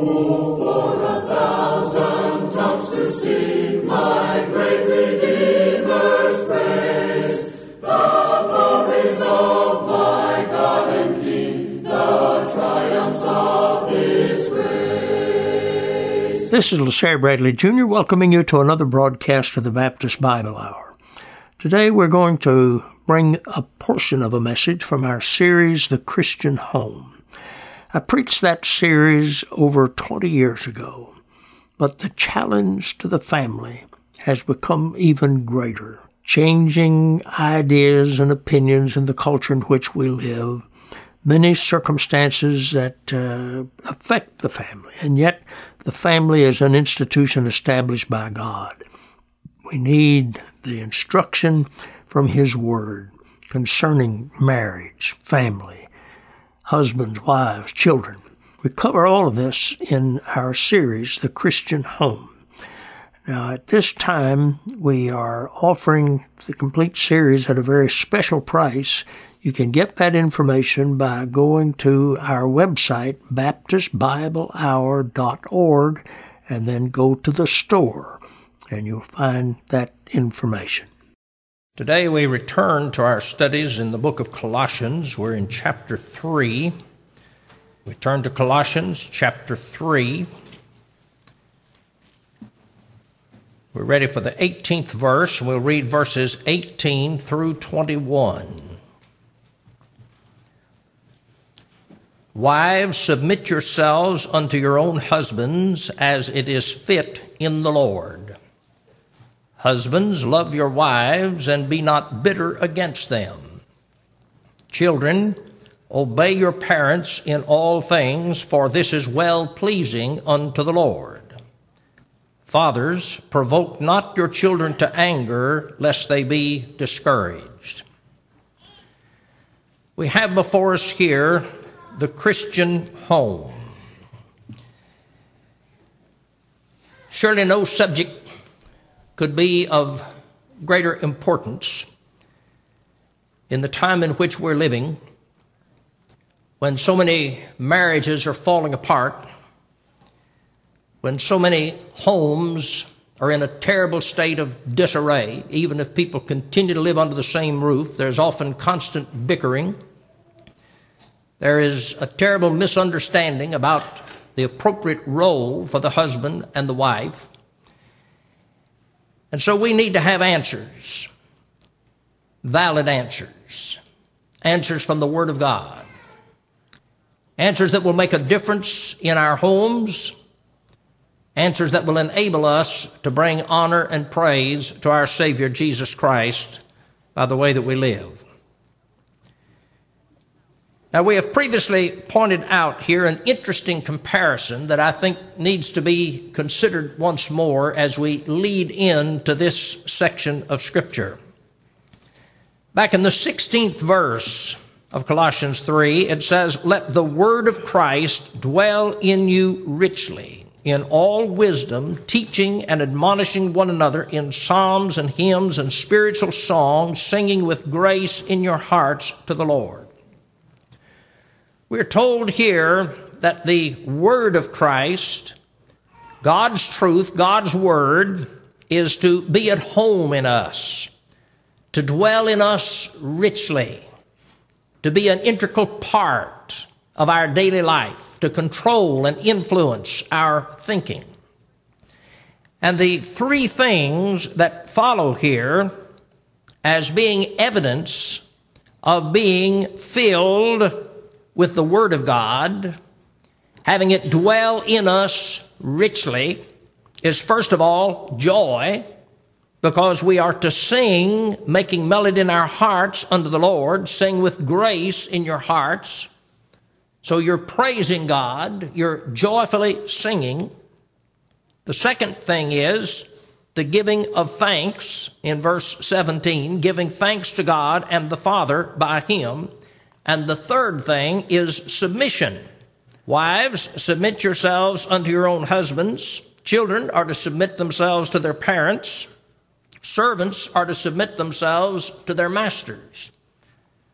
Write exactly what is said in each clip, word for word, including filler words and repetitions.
Oh, for a thousand tongues to sing my great Redeemer's praise, the glories of my God and King, the triumphs of His grace. This is LaSalle Bradley Junior welcoming you to another broadcast of the Baptist Bible Hour. Today we're going to bring a portion of a message from our series, The Christian Home. I preached that series over twenty years ago, but the challenge to the family has become even greater. Changing ideas and opinions in the culture in which we live, many circumstances that uh, affect the family, and yet the family is an institution established by God. We need the instruction from His Word concerning marriage, family, husbands, wives, children. We cover all of this in our series, The Christian Home. Now, at this time, we are offering the complete series at a very special price. You can get that information by going to our website, baptist bible hour dot org, and then go to the store, and you'll find that information. Today we return to our studies in the book of Colossians. We're in chapter three. We turn to Colossians chapter three. We're ready for the eighteenth verse. We'll read verses eighteen through twenty-one. Wives, submit yourselves unto your own husbands as it is fit in the Lord. Husbands, love your wives, and be not bitter against them. Children, obey your parents in all things, for this is well-pleasing unto the Lord. Fathers, provoke not your children to anger, lest they be discouraged. We have before us here the Christian home. Surely no subject could be of greater importance in the time in which we're living, when so many marriages are falling apart, when so many homes are in a terrible state of disarray. Even if people continue to live under the same roof, there's often constant bickering. There is a terrible misunderstanding about the appropriate role for the husband and the wife. And so we need to have answers, valid answers, answers from the Word of God, answers that will make a difference in our homes, answers that will enable us to bring honor and praise to our Savior, Jesus Christ, by the way that we live. Now, we have previously pointed out here an interesting comparison that I think needs to be considered once more as we lead into this section of Scripture. Back in the sixteenth verse of Colossians three, it says, "Let the word of Christ dwell in you richly, in all wisdom, teaching and admonishing one another in psalms and hymns and spiritual songs, singing with grace in your hearts to the Lord." We're told here that the Word of Christ, God's truth, God's Word, is to be at home in us, to dwell in us richly, to be an integral part of our daily life, to control and influence our thinking. And the three things that follow here as being evidence of being filled with the Word of God, having it dwell in us richly, is first of all joy, because we are to sing, making melody in our hearts unto the Lord. Sing with grace in your hearts. So you're praising God, you're joyfully singing. The second thing is the giving of thanks in verse seventeen, giving thanks to God and the Father by Him. And the third thing is submission. Wives, submit yourselves unto your own husbands. Children are to submit themselves to their parents. Servants are to submit themselves to their masters.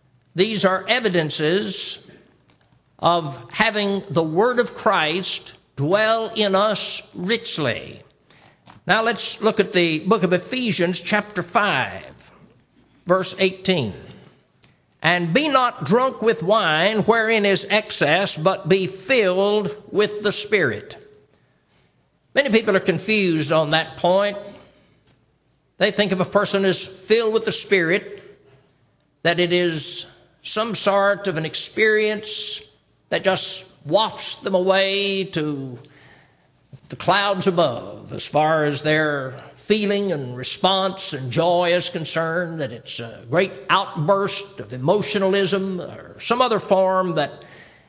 These are evidences of having the Word of Christ dwell in us richly. Now let's look at the book of Ephesians chapter five, verse eighteen. And be not drunk with wine, wherein is excess, but be filled with the Spirit. Many people are confused on that point. They think if a person is filled with the Spirit, that it is some sort of an experience that just wafts them away to the clouds above as far as their feeling and response and joy is concerned, that it's a great outburst of emotionalism or some other form that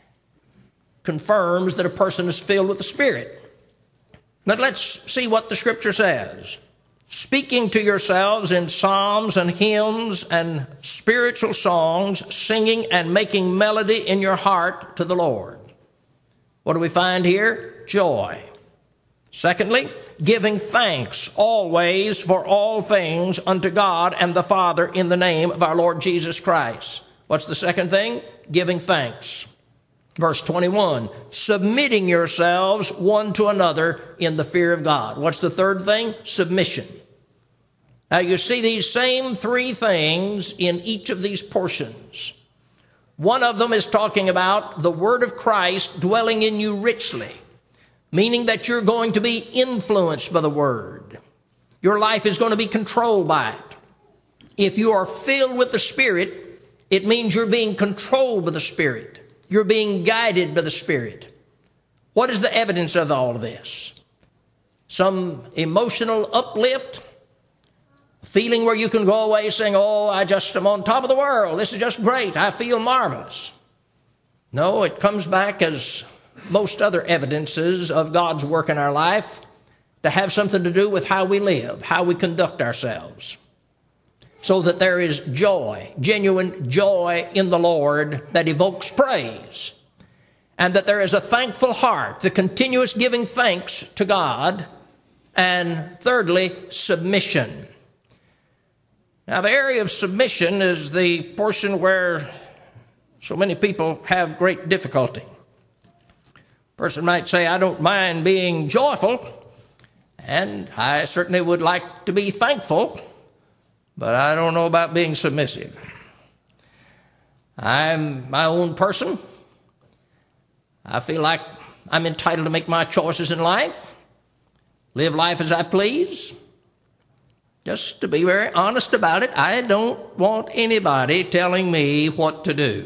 confirms that a person is filled with the Spirit. But let's see what the Scripture says. Speaking to yourselves in psalms and hymns and spiritual songs, singing and making melody in your heart to the Lord. What do we find here? Joy. Secondly, giving thanks always for all things unto God and the Father in the name of our Lord Jesus Christ. What's the second thing? Giving thanks. Verse twenty-one, submitting yourselves one to another in the fear of God. What's the third thing? Submission. Now you see these same three things in each of these portions. One of them is talking about the Word of Christ dwelling in you richly, meaning that you're going to be influenced by the Word. Your life is going to be controlled by it. If you are filled with the Spirit, it means you're being controlled by the Spirit. You're being guided by the Spirit. What is the evidence of all of this? Some emotional uplift? A feeling where you can go away saying, oh, I just am on top of the world. This is just great. I feel marvelous. No, it comes back as most other evidences of God's work in our life to have something to do with how we live, how we conduct ourselves. So that there is joy, genuine joy in the Lord that evokes praise. And that there is a thankful heart, the continuous giving thanks to God. And thirdly, submission. Now, the area of submission is the portion where so many people have great difficulty. A person might say, I don't mind being joyful, and I certainly would like to be thankful, but I don't know about being submissive. I'm my own person. I feel like I'm entitled to make my choices in life, live life as I please. Just to be very honest about it, I don't want anybody telling me what to do.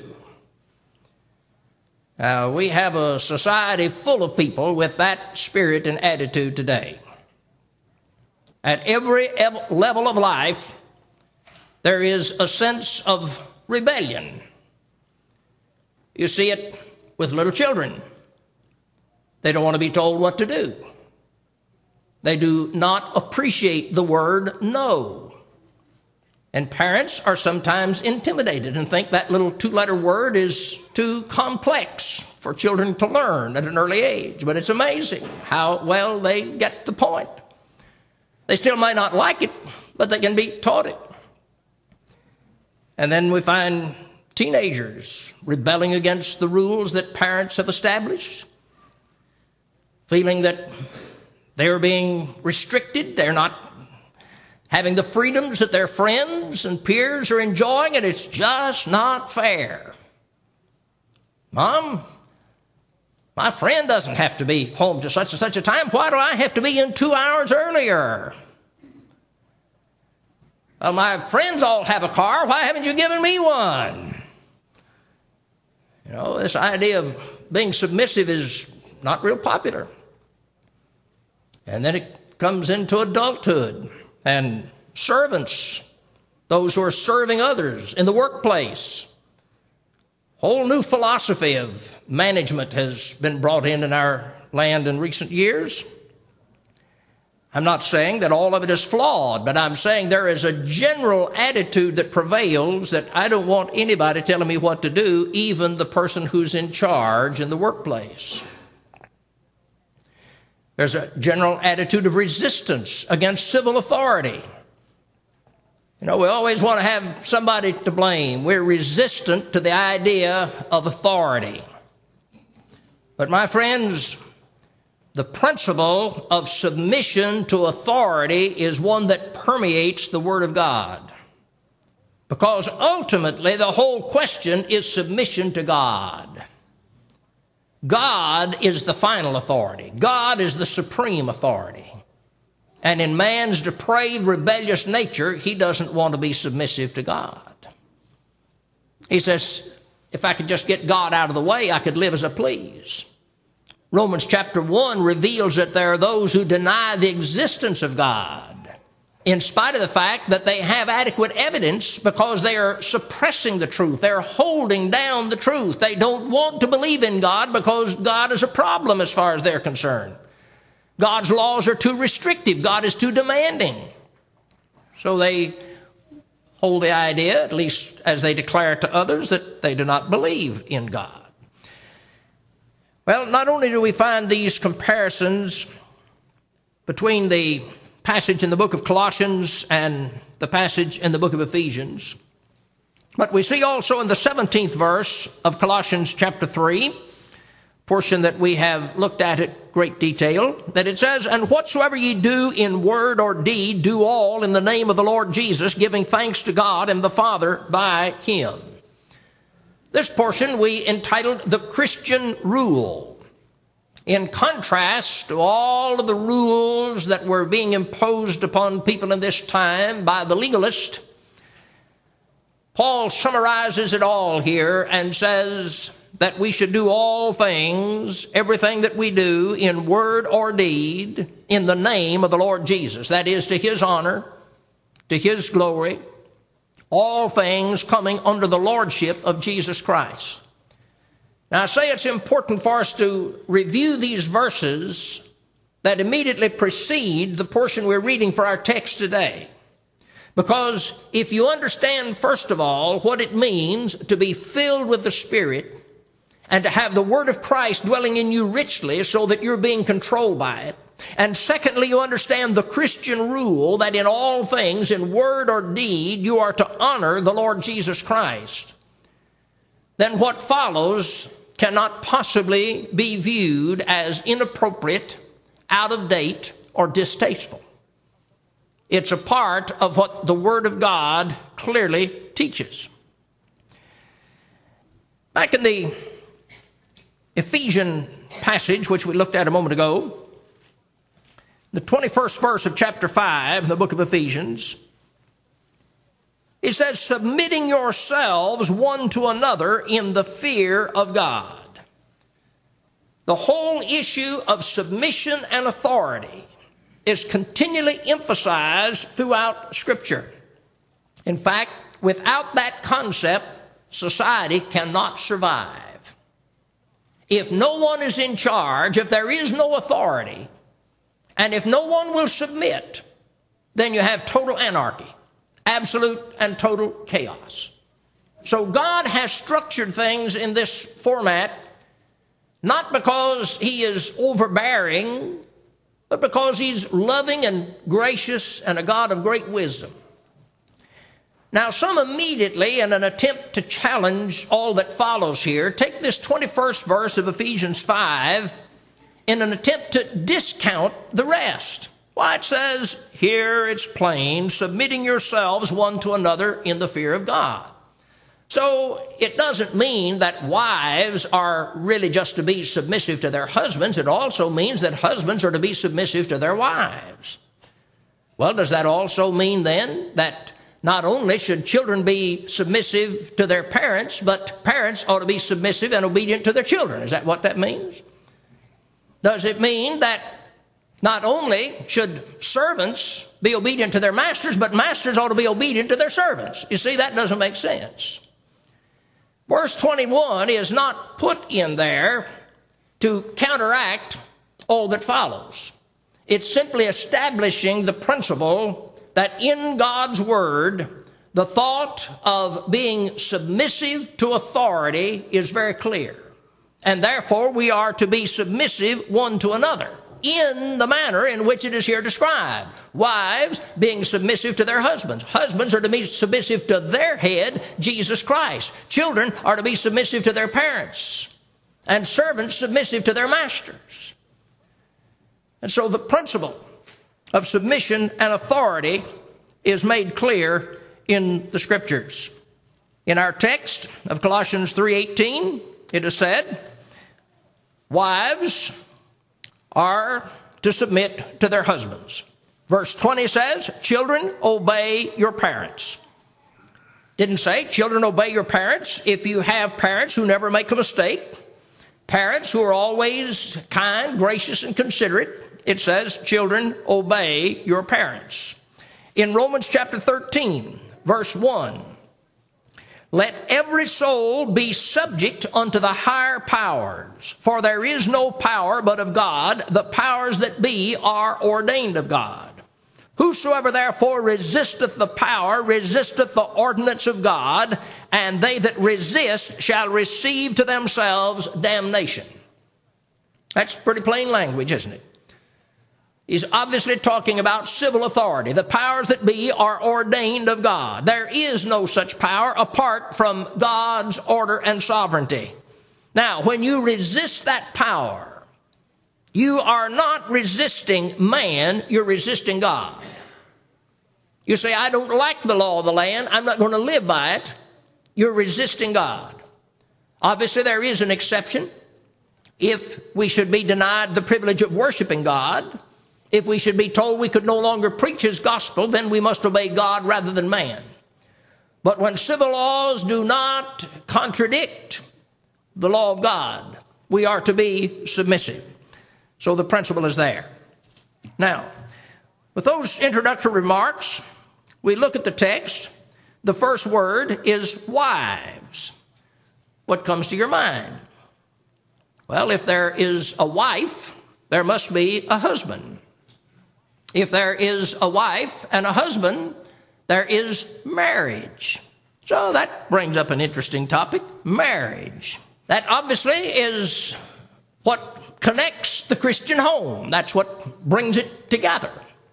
Uh, we have a society full of people with that spirit and attitude today. At every ev- level of life, there is a sense of rebellion. You see it with little children. They don't want to be told what to do. They do not appreciate the word no. And parents are sometimes intimidated and think that little two-letter word is too complex for children to learn at an early age. But it's amazing how well they get the point. They still may not like it, but they can be taught it. And then we find teenagers rebelling against the rules that parents have established, feeling that they're being restricted, they're not having the freedoms that their friends and peers are enjoying, and it's just not fair. Mom, my friend doesn't have to be home to such and such a time. Why do I have to be in two hours earlier? Well, my friends all have a car. Why haven't you given me one? You know, this idea of being submissive is not real popular. And then it comes into adulthood and servants, those who are serving others in the workplace. Whole new philosophy of management has been brought in in our land in recent years. I'm not saying that all of it is flawed, but I'm saying there is a general attitude that prevails that I don't want anybody telling me what to do, even the person who's in charge in the workplace. There's a general attitude of resistance against civil authority. You know, we always want to have somebody to blame. We're resistant to the idea of authority. But my friends, the principle of submission to authority is one that permeates the Word of God. Because ultimately the whole question is submission to God. God is the final authority. God is the supreme authority. And in man's depraved, rebellious nature, he doesn't want to be submissive to God. He says, if I could just get God out of the way, I could live as I please. Romans chapter one reveals that there are those who deny the existence of God, in spite of the fact that they have adequate evidence, because they are suppressing the truth. They're holding down the truth. They don't want to believe in God because God is a problem as far as they're concerned. God's laws are too restrictive. God is too demanding. So they hold the idea, at least as they declare it to others, that they do not believe in God. Well, not only do we find these comparisons between the passage in the book of Colossians and the passage in the book of Ephesians, but we see also in the seventeenth verse of Colossians chapter three, portion that we have looked at at great detail, that it says, "And whatsoever ye do in word or deed, do all in the name of the Lord Jesus, giving thanks to God and the Father by him." This portion we entitled the Christian Rule. In contrast to all of the rules that were being imposed upon people in this time by the legalist, Paul summarizes it all here and says that we should do all things, everything that we do in word or deed, in the name of the Lord Jesus. That is, to his honor, to his glory, all things coming under the lordship of Jesus Christ. Now, I say it's important for us to review these verses that immediately precede the portion we're reading for our text today. Because if you understand, first of all, what it means to be filled with the Spirit and to have the Word of Christ dwelling in you richly so that you're being controlled by it, and secondly, you understand the Christian rule that in all things, in word or deed, you are to honor the Lord Jesus Christ, then what follows cannot possibly be viewed as inappropriate, out of date, or distasteful. It's a part of what the Word of God clearly teaches. Back in the Ephesian passage, which we looked at a moment ago, the twenty-first verse of chapter five in the book of Ephesians, it says, "Submitting yourselves one to another in the fear of God." The whole issue of submission and authority is continually emphasized throughout Scripture. In fact, without that concept, society cannot survive. If no one is in charge, if there is no authority, and if no one will submit, then you have total anarchy, absolute and total chaos. So God has structured things in this format, not because he is overbearing, but because he's loving and gracious and a God of great wisdom. Now, some immediately, in an attempt to challenge all that follows here, take this twenty-first verse of Ephesians five in an attempt to discount the rest. Why, it says, here it's plain, submitting yourselves one to another in the fear of God. So it doesn't mean that wives are really just to be submissive to their husbands. It also means that husbands are to be submissive to their wives. Well, does that also mean then that not only should children be submissive to their parents, but parents ought to be submissive and obedient to their children? Is that what that means? Does it mean that not only should servants be obedient to their masters, but masters ought to be obedient to their servants? You see, that doesn't make sense. Verse twenty-one is not put in there to counteract all that follows. It's simply establishing the principle that in God's Word, the thought of being submissive to authority is very clear. And therefore, we are to be submissive one to another in the manner in which it is here described. Wives being submissive to their husbands. Husbands are to be submissive to their head, Jesus Christ. Children are to be submissive to their parents. And servants submissive to their masters. And so the principle of submission and authority is made clear in the Scriptures. In our text of Colossians three eighteen, it is said, wives are to submit to their husbands. Verse twenty says, children, obey your parents. Didn't say, children, obey your parents if you have parents who never make a mistake, parents who are always kind, gracious, and considerate. It says, children, obey your parents. In Romans chapter thirteen, verse one, let every soul be subject unto the higher powers, for there is no power but of God. The powers that be are ordained of God. Whosoever therefore resisteth the power, resisteth the ordinance of God, and they that resist shall receive to themselves damnation. That's pretty plain language, isn't it? He's obviously talking about civil authority. The powers that be are ordained of God. There is no such power apart from God's order and sovereignty. Now, when you resist that power, you are not resisting man, you're resisting God. You say, I don't like the law of the land, I'm not going to live by it. You're resisting God. Obviously, there is an exception. If we should be denied the privilege of worshiping God, if we should be told we could no longer preach his gospel, then we must obey God rather than man. But when civil laws do not contradict the law of God, we are to be submissive. So the principle is there. Now, with those introductory remarks, we look at the text. The first word is wives. What comes to your mind? Well, if there is a wife, there must be a husband. If there is a wife and a husband, there is marriage. So that brings up an interesting topic, marriage. That obviously is what connects the Christian home. That's what brings it together.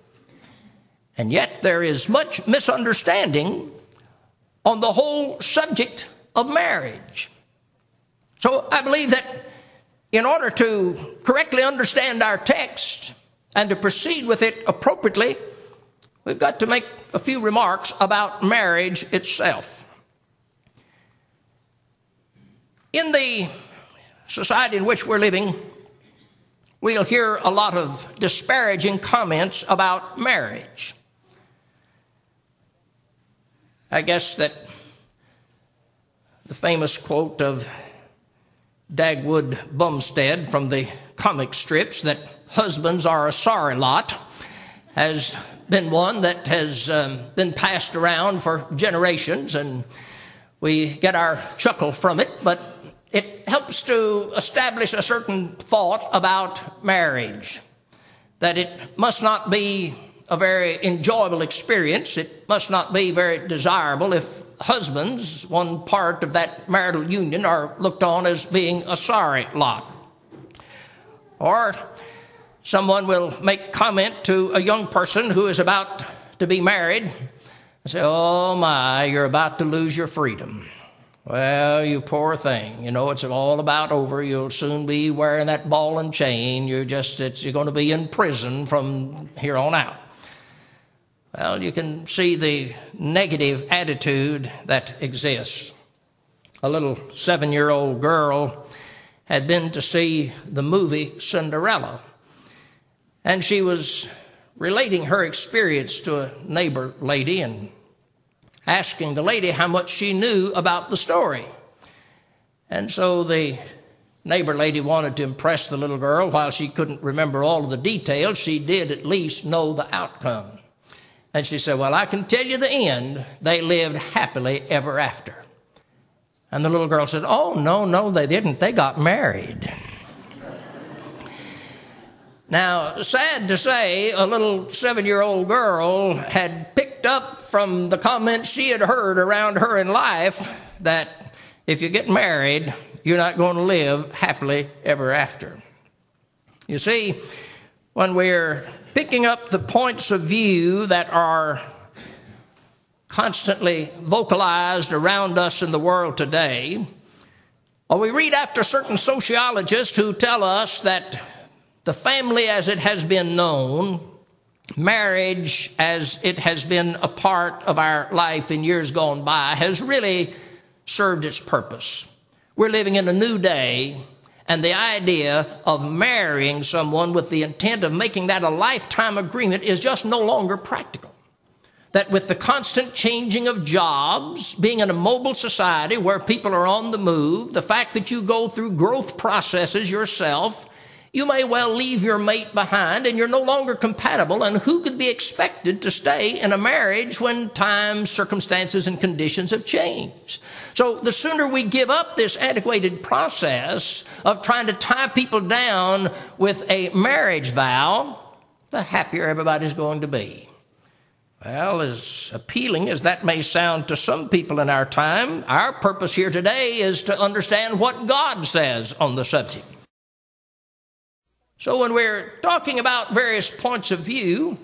And yet there is much misunderstanding on the whole subject of marriage. So I believe that in order to correctly understand our text and to proceed with it appropriately, we've got to make a few remarks about marriage itself. In the society in which we're living, we'll hear a lot of disparaging comments about marriage. I guess that the famous quote of Dagwood Bumstead from the comic strips that husbands are a sorry lot has been one that has um, been passed around for generations, and we get our chuckle from it, but it helps to establish a certain thought about marriage, that it must not be a very enjoyable experience. It must not be very desirable if husbands, one part of that marital union, are looked on as being a sorry lot. Or someone will make comment to a young person who is about to be married and say, oh my, you're about to lose your freedom. Well, you poor thing. You know, it's all about over. You'll soon be wearing that ball and chain. You're just, it's, you're going to be in prison from here on out. Well, you can see the negative attitude that exists. A little seven-year-old girl had been to see the movie Cinderella, and she was relating her experience to a neighbor lady and asking the lady how much she knew about the story. And so the neighbor lady wanted to impress the little girl. While she couldn't remember all of the details, she did at least know the outcome. And she said, well, I can tell you the end. They lived happily ever after. And the little girl said, oh, no, no, they didn't. They got married. Now, sad to say, a little seven-year-old girl had picked up from the comments she had heard around her in life that if you get married, you're not going to live happily ever after. You see, when we're picking up the points of view that are constantly vocalized around us in the world today, or we read after certain sociologists who tell us that the family as it has been known, marriage as it has been a part of our life in years gone by, has really served its purpose. We're living in a new day, and the idea of marrying someone with the intent of making that a lifetime agreement is just no longer practical. That with the constant changing of jobs, being in a mobile society where people are on the move, the fact that you go through growth processes yourself, you may well leave your mate behind and you're no longer compatible. And who could be expected to stay in a marriage when times, circumstances, and conditions have changed? So the sooner we give up this antiquated process of trying to tie people down with a marriage vow, the happier everybody's going to be. Well, as appealing as that may sound to some people in our time, our purpose here today is to understand what God says on the subject. So when we're talking about various points of view,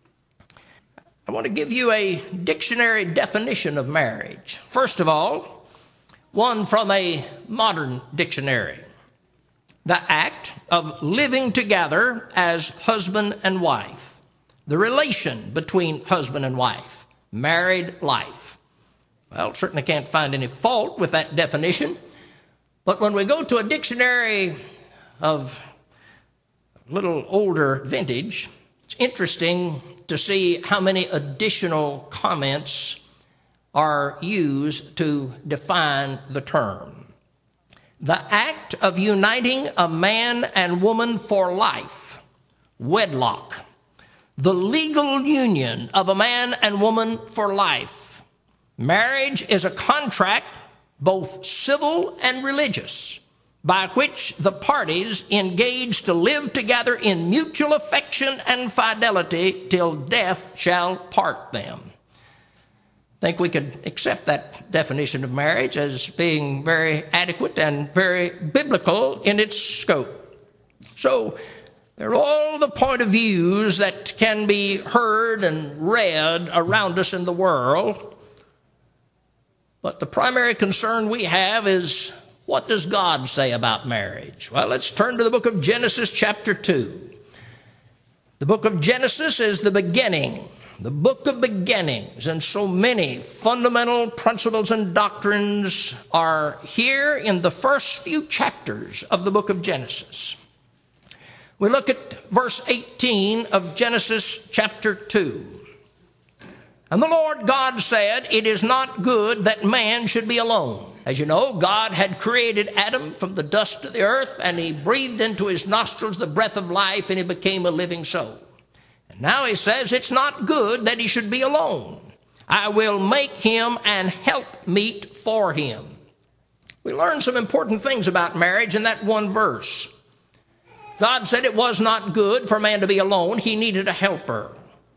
I want to give you a dictionary definition of marriage. First of all, one from a modern dictionary. The act of living together as husband and wife. The relation between husband and wife, married life. Well, certainly can't find any fault with that definition. But when we go to a dictionary of a little older vintage, it's interesting to see how many additional comments are used to define the term. The act of uniting a man and woman for life, wedlock. The legal union of a man and woman for life. Marriage is a contract, both civil and religious, by which the parties engage to live together in mutual affection and fidelity till death shall part them. I think we could accept that definition of marriage as being very adequate and very biblical in its scope. So, there are all the point of views that can be heard and read around us in the world. But the primary concern we have is, what does God say about marriage? Well, let's turn to the book of Genesis chapter two. The book of Genesis is the beginning, the book of beginnings, and so many fundamental principles and doctrines are here in the first few chapters of the book of Genesis. We look at verse eighteen of Genesis chapter two. And the Lord God said, it is not good that man should be alone. As you know, God had created Adam from the dust of the earth, and he breathed into his nostrils the breath of life, and he became a living soul. And now he says, it's not good that he should be alone. I will make him an helpmeet for him. We learn some important things about marriage in that one verse. God said it was not good for man to be alone. He needed a helper.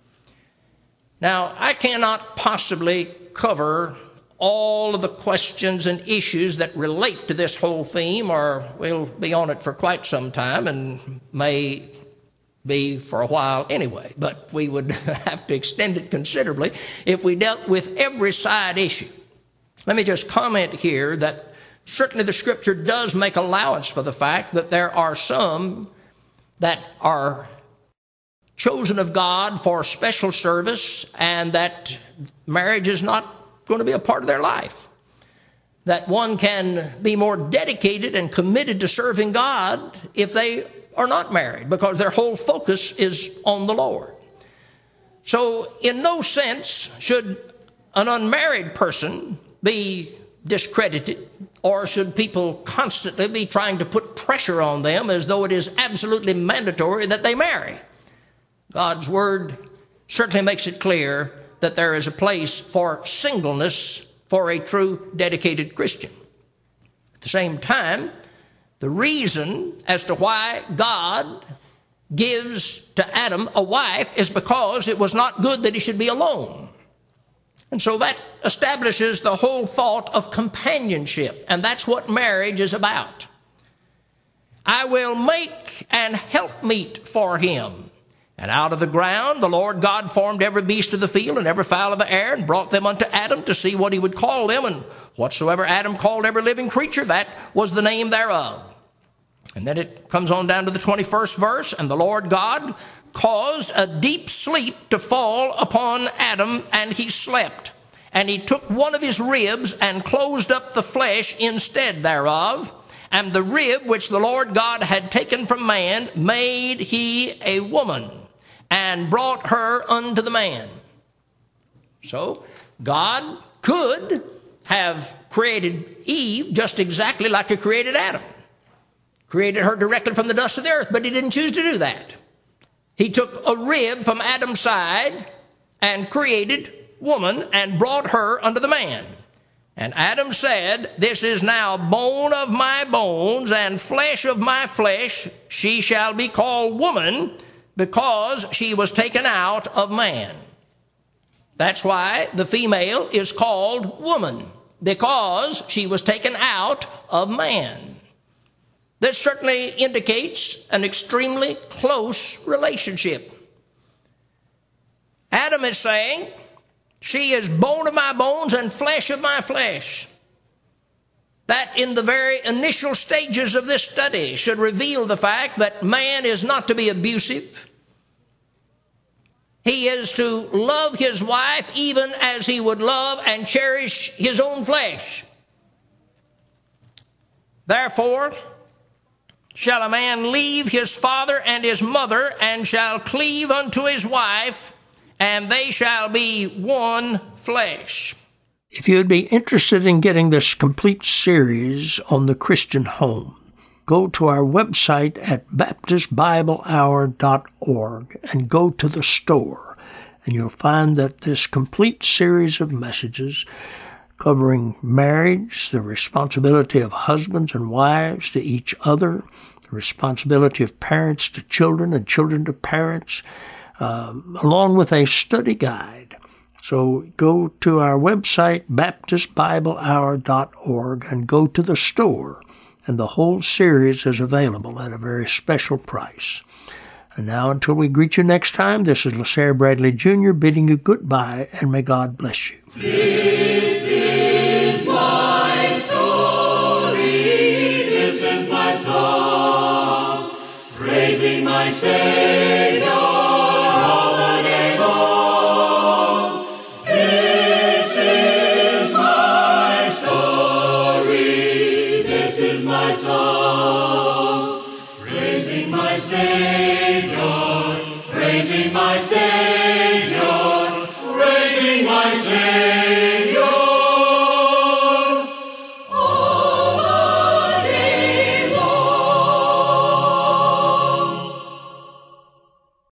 Now, I cannot possibly cover all of the questions and issues that relate to this whole theme, or we'll be on it for quite some time and may be for a while anyway. But we would have to extend it considerably if we dealt with every side issue. Let me just comment here that certainly the Scripture does make allowance for the fact that there are some that are chosen of God for special service and that marriage is not going to be a part of their life. That one can be more dedicated and committed to serving God if they are not married, because their whole focus is on the Lord. So in no sense should an unmarried person be discredited, or should people constantly be trying to put pressure on them as though it is absolutely mandatory that they marry. God's word certainly makes it clear that there is a place for singleness for a true dedicated Christian. At the same time, the reason as to why God gives to Adam a wife is because it was not good that he should be alone. And so that establishes the whole thought of companionship, and that's what marriage is about. I will make an helpmeet for him. And out of the ground the Lord God formed every beast of the field and every fowl of the air, and brought them unto Adam to see what he would call them. And whatsoever Adam called every living creature, that was the name thereof. And then it comes on down to the twenty-first verse, and the Lord God caused a deep sleep to fall upon Adam, and he slept. And he took one of his ribs and closed up the flesh instead thereof. And the rib which the Lord God had taken from man made he a woman, and brought her unto the man. So God could have created Eve just exactly like he created Adam. Created her directly from the dust of the earth, but he didn't choose to do that. He took a rib from Adam's side and created woman and brought her unto the man. And Adam said, this is now bone of my bones and flesh of my flesh. She shall be called woman, because she was taken out of man. That's why the female is called woman, because she was taken out of man. This certainly indicates an extremely close relationship. Adam is saying, she is bone of my bones and flesh of my flesh. That in the very initial stages of this study should reveal the fact that man is not to be abusive. He is to love his wife even as he would love and cherish his own flesh. Therefore, shall a man leave his father and his mother, and shall cleave unto his wife, and they shall be one flesh. If you would be interested in getting this complete series on the Christian home, go to our website at baptist bible hour dot org and go to the store, and you'll find that this complete series of messages covering marriage, the responsibility of husbands and wives to each other, the responsibility of parents to children and children to parents, um, along with a study guide. So go to our website, baptist bible hour dot org, and go to the store, and the whole series is available at a very special price. And now, until we greet you next time, this is LaSalle Bradley Junior bidding you goodbye, and may God bless you. This is my story, this is my song, praising my Savior all the day long. This is my story, this is my song, praising my Savior, praising my Savior, praising my Savior.